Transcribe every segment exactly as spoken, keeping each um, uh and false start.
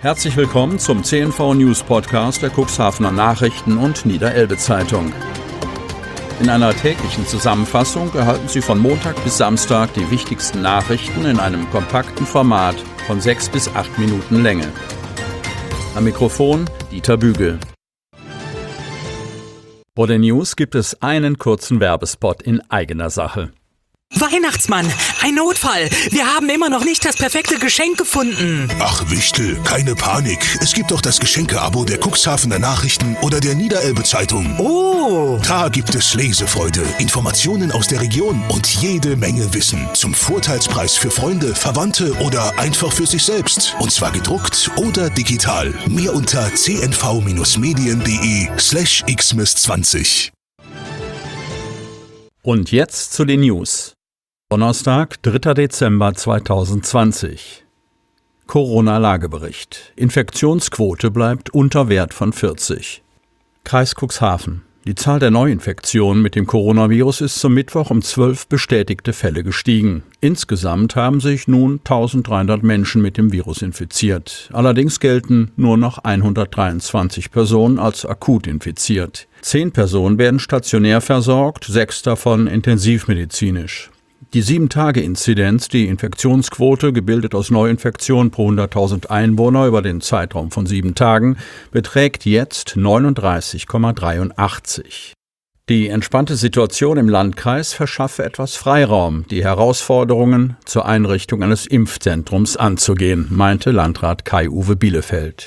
Herzlich willkommen zum C N V News Podcast der Cuxhavener Nachrichten und Niederelbe Zeitung. In einer täglichen Zusammenfassung erhalten Sie von Montag bis Samstag die wichtigsten Nachrichten in einem kompakten Format von sechs bis acht Minuten Länge. Am Mikrofon Dieter Bügel. Vor den News gibt es einen kurzen Werbespot in eigener Sache. Weihnachtsmann, ein Notfall. Wir haben immer noch nicht das perfekte Geschenk gefunden. Ach Wichtel, keine Panik. Es gibt doch das Geschenke-Abo der Cuxhavener Nachrichten oder der Niederelbe Zeitung. Oh! Da gibt es Lesefreude, Informationen aus der Region und jede Menge Wissen. Zum Vorteilspreis für Freunde, Verwandte oder einfach für sich selbst. Und zwar gedruckt oder digital. Mehr unter cnv-medien.de slash xmas zwanzig. Und jetzt zu den News. Donnerstag, dritter Dezember zweitausendzwanzig. Corona-Lagebericht. Infektionsquote bleibt unter Wert von vierzig. Kreis Cuxhaven. Die Zahl der Neuinfektionen mit dem Coronavirus ist zum Mittwoch um zwölf bestätigte Fälle gestiegen. Insgesamt haben sich nun eintausenddreihundert Menschen mit dem Virus infiziert. Allerdings gelten nur noch hundertdreiundzwanzig Personen als akut infiziert. Zehn Personen werden stationär versorgt, sechs davon intensivmedizinisch. Die sieben Tage Inzidenz, die Infektionsquote, gebildet aus Neuinfektionen pro hunderttausend Einwohner über den Zeitraum von sieben Tagen, beträgt jetzt neununddreißig Komma dreiundachtzig. Die entspannte Situation im Landkreis verschaffe etwas Freiraum, die Herausforderungen zur Einrichtung eines Impfzentrums anzugehen, meinte Landrat Kai-Uwe Bielefeld.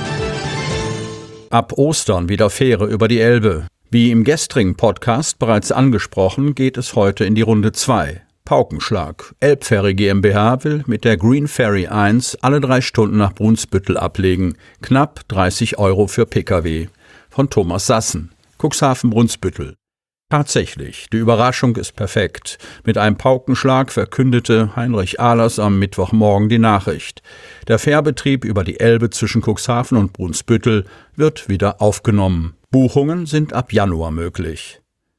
Ab Ostern wieder Fähre über die Elbe. Wie im gestrigen Podcast bereits angesprochen, geht es heute in die Runde zwei. Paukenschlag. Elbferry GmbH will mit der Green Ferry eins alle drei Stunden nach Brunsbüttel ablegen. Knapp dreißig Euro für Pkw. Von Thomas Sassen. Cuxhaven-Brunsbüttel. Tatsächlich, die Überraschung ist perfekt. Mit einem Paukenschlag verkündete Heinrich Ahlers am Mittwochmorgen die Nachricht. Der Fährbetrieb über die Elbe zwischen Cuxhaven und Brunsbüttel wird wieder aufgenommen. Buchungen sind ab Januar möglich.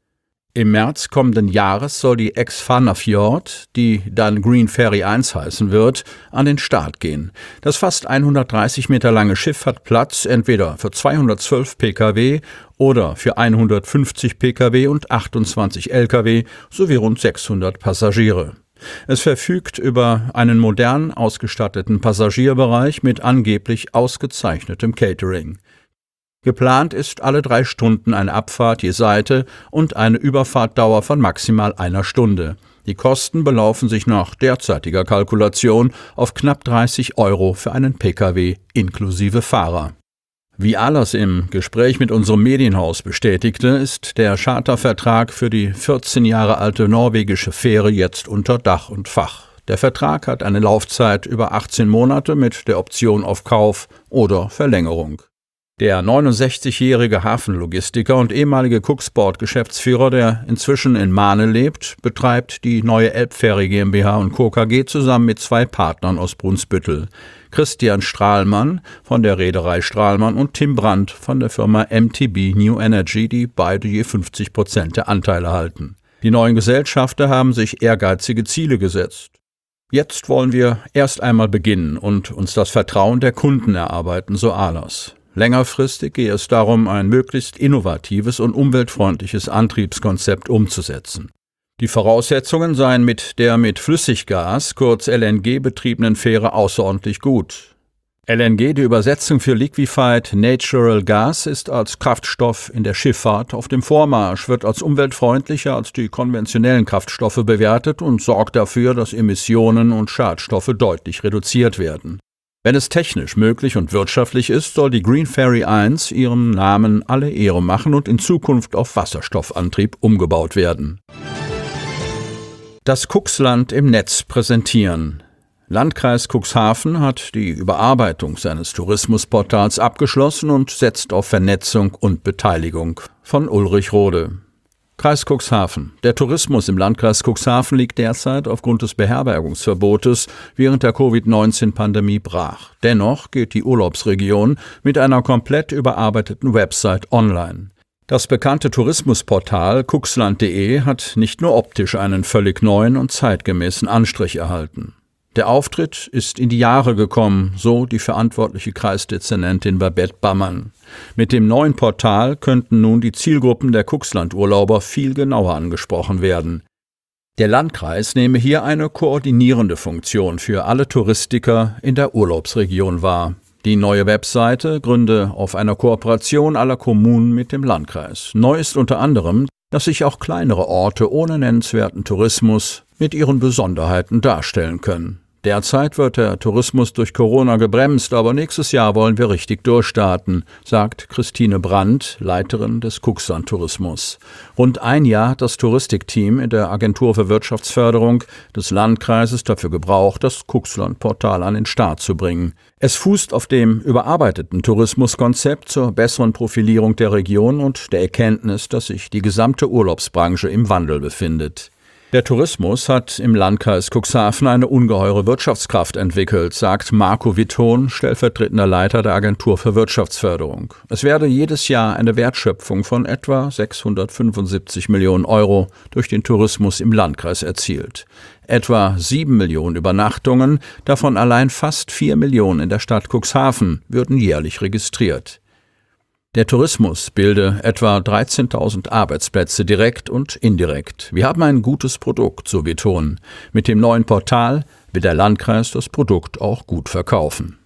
Im März kommenden Jahres soll die Ex-Fanafjord, die dann Green Ferry eins heißen wird, an den Start gehen. Das fast hundertdreißig Meter lange Schiff hat Platz entweder für zweihundertzwölf Pkw oder für hundertfünfzig Pkw und achtundzwanzig Lkw sowie rund sechshundert Passagiere. Es verfügt über einen modern ausgestatteten Passagierbereich mit angeblich ausgezeichnetem Catering. Geplant ist alle drei Stunden eine Abfahrt je Seite und eine Überfahrtdauer von maximal einer Stunde. Die Kosten belaufen sich nach derzeitiger Kalkulation auf knapp dreißig Euro für einen Pkw inklusive Fahrer. Wie Ahlers im Gespräch mit unserem Medienhaus bestätigte, ist der Chartervertrag für die vierzehn Jahre alte norwegische Fähre jetzt unter Dach und Fach. Der Vertrag hat eine Laufzeit über achtzehn Monate mit der Option auf Kauf oder Verlängerung. Der neunundsechzigjährige Hafenlogistiker und ehemalige Cuxport-Geschäftsführer, der inzwischen in Mahne lebt, betreibt die neue Elbferry GmbH und Co. K G zusammen mit zwei Partnern aus Brunsbüttel. Christian Strahlmann von der Reederei Strahlmann und Tim Brandt von der Firma M T B New Energy, die beide je fünfzig Prozent der Anteile halten. Die neuen Gesellschafter haben sich ehrgeizige Ziele gesetzt. Jetzt wollen wir erst einmal beginnen und uns das Vertrauen der Kunden erarbeiten, so Ahlers. Längerfristig gehe es darum, ein möglichst innovatives und umweltfreundliches Antriebskonzept umzusetzen. Die Voraussetzungen seien mit der mit Flüssiggas, kurz L N G, betriebenen Fähre außerordentlich gut. L N G, die Übersetzung für Liquefied Natural Gas, ist als Kraftstoff in der Schifffahrt auf dem Vormarsch, wird als umweltfreundlicher als die konventionellen Kraftstoffe bewertet und sorgt dafür, dass Emissionen und Schadstoffe deutlich reduziert werden. Wenn es technisch möglich und wirtschaftlich ist, soll die Green Ferry eins ihrem Namen alle Ehre machen und in Zukunft auf Wasserstoffantrieb umgebaut werden. Das Cuxland im Netz präsentieren. Landkreis Cuxhaven hat die Überarbeitung seines Tourismusportals abgeschlossen und setzt auf Vernetzung und Beteiligung. Von Ulrich Rode. Kreis Cuxhaven. Der Tourismus im Landkreis Cuxhaven liegt derzeit aufgrund des Beherbergungsverbotes während der Covid neunzehn Pandemie brach. Dennoch geht die Urlaubsregion mit einer komplett überarbeiteten Website online. Das bekannte Tourismusportal cuxland punkt de hat nicht nur optisch einen völlig neuen und zeitgemäßen Anstrich erhalten. Der Auftritt ist in die Jahre gekommen, so die verantwortliche Kreisdezernentin Babette Bammann. Mit dem neuen Portal könnten nun die Zielgruppen der Cuxland-Urlauber viel genauer angesprochen werden. Der Landkreis nehme hier eine koordinierende Funktion für alle Touristiker in der Urlaubsregion wahr. Die neue Webseite gründe auf einer Kooperation aller Kommunen mit dem Landkreis. Neu ist unter anderem, dass sich auch kleinere Orte ohne nennenswerten Tourismus mit ihren Besonderheiten darstellen können. Derzeit wird der Tourismus durch Corona gebremst, aber nächstes Jahr wollen wir richtig durchstarten, sagt Christine Brandt, Leiterin des Cuxland Tourismus. Rund ein Jahr hat das Touristikteam in der Agentur für Wirtschaftsförderung des Landkreises dafür gebraucht, das Cuxland-Portal an den Start zu bringen. Es fußt auf dem überarbeiteten Tourismuskonzept zur besseren Profilierung der Region und der Erkenntnis, dass sich die gesamte Urlaubsbranche im Wandel befindet. Der Tourismus hat im Landkreis Cuxhaven eine ungeheure Wirtschaftskraft entwickelt, sagt Marco Witton, stellvertretender Leiter der Agentur für Wirtschaftsförderung. Es werde jedes Jahr eine Wertschöpfung von etwa sechshundertfünfundsiebzig Millionen Euro durch den Tourismus im Landkreis erzielt. Etwa sieben Millionen Übernachtungen, davon allein fast vier Millionen in der Stadt Cuxhaven, würden jährlich registriert. Der Tourismus bilde etwa dreizehntausend Arbeitsplätze direkt und indirekt. Wir haben ein gutes Produkt, so Witton. Mit dem neuen Portal will der Landkreis das Produkt auch gut verkaufen.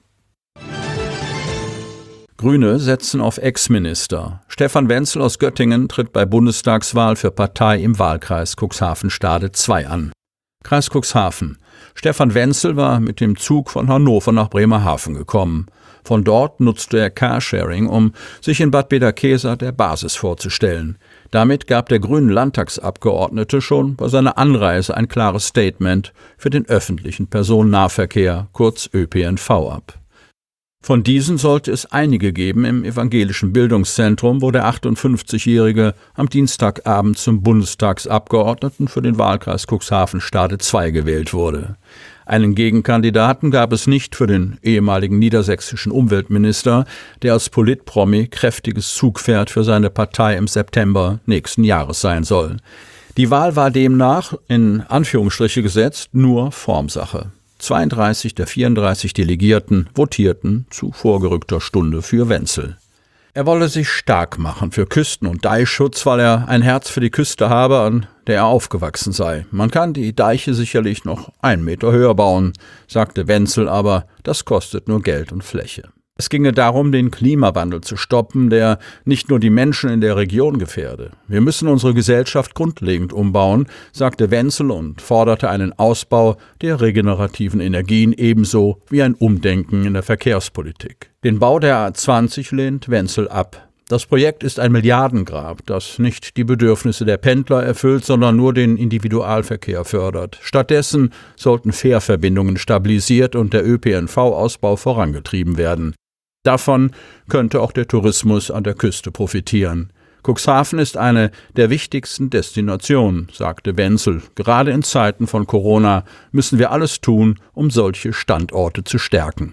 Grüne setzen auf Ex-Minister. Stefan Wenzel aus Göttingen tritt bei Bundestagswahl für Partei im Wahlkreis Cuxhaven-Stade zwei an. Kreis Cuxhaven. Stefan Wenzel war mit dem Zug von Hannover nach Bremerhaven gekommen. Von dort nutzte er Carsharing, um sich in Bad Bederkesa der Basis vorzustellen. Damit gab der grünen Landtagsabgeordnete schon bei seiner Anreise ein klares Statement für den öffentlichen Personennahverkehr, kurz Ö P N V, ab. Von diesen sollte es einige geben im evangelischen Bildungszentrum, wo der achtundfünfzigjährige am Dienstagabend zum Bundestagsabgeordneten für den Wahlkreis Cuxhaven-Stade zwei gewählt wurde. Einen Gegenkandidaten gab es nicht für den ehemaligen niedersächsischen Umweltminister, der als Politpromi kräftiges Zugpferd für seine Partei im September nächsten Jahres sein soll. Die Wahl war demnach, in Anführungsstriche gesetzt, nur Formsache. zweiunddreißig der vierunddreißig Delegierten votierten zu vorgerückter Stunde für Wenzel. Er wolle sich stark machen für Küsten- und Deichschutz, weil er ein Herz für die Küste habe, an der er aufgewachsen sei. Man kann die Deiche sicherlich noch einen Meter höher bauen, sagte Wenzel, aber das kostet nur Geld und Fläche. Es ginge darum, den Klimawandel zu stoppen, der nicht nur die Menschen in der Region gefährde. Wir müssen unsere Gesellschaft grundlegend umbauen, sagte Wenzel und forderte einen Ausbau der regenerativen Energien ebenso wie ein Umdenken in der Verkehrspolitik. Den Bau der A zwanzig lehnt Wenzel ab. Das Projekt ist ein Milliardengrab, das nicht die Bedürfnisse der Pendler erfüllt, sondern nur den Individualverkehr fördert. Stattdessen sollten Fährverbindungen stabilisiert und der Ö P N V-Ausbau vorangetrieben werden. Davon könnte auch der Tourismus an der Küste profitieren. Cuxhaven ist eine der wichtigsten Destinationen, sagte Wenzel. Gerade in Zeiten von Corona müssen wir alles tun, um solche Standorte zu stärken.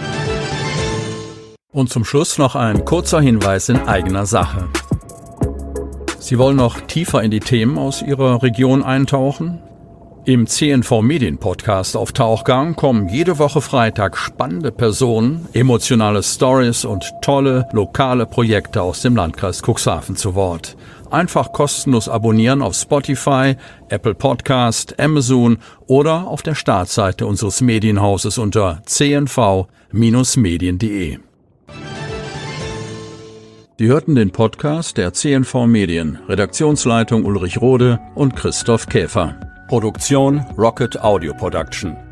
Und zum Schluss noch ein kurzer Hinweis in eigener Sache. Sie wollen noch tiefer in die Themen aus Ihrer Region eintauchen? Im C N V Medien Podcast auf Tauchgang kommen jede Woche Freitag spannende Personen, emotionale Stories und tolle lokale Projekte aus dem Landkreis Cuxhaven zu Wort. Einfach kostenlos abonnieren auf Spotify, Apple Podcast, Amazon oder auf der Startseite unseres Medienhauses unter c n v Bindestrich medien punkt de. Sie hörten den Podcast der C N V Medien, Redaktionsleitung Ulrich Rode und Christoph Käfer. Produktion Rocket Audio Production.